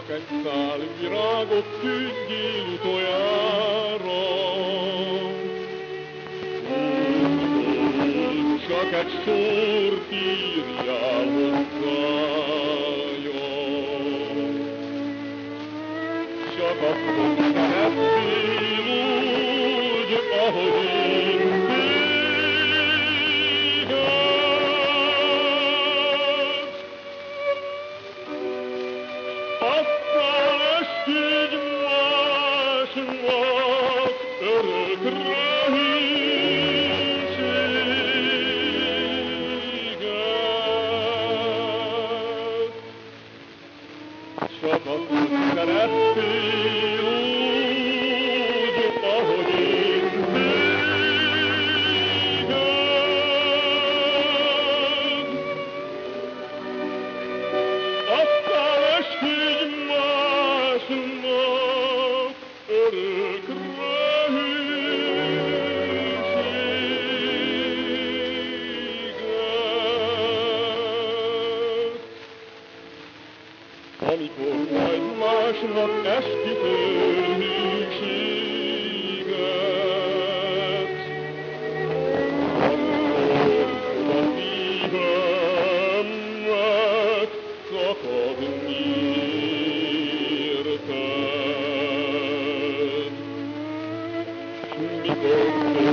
egy szál virágot tűzgyél utoljára. Csak egy sort írjál hozzája. Csak akkor szeretnél úgy, ahogy én téged. Aztán estig másnak örökre csak akkor szerettél úgy, ahogy én téged. Aztán estig másnak örökre amikor majd másnap esküvő hűséget, akkor a szívemet szakadni érted. S mikor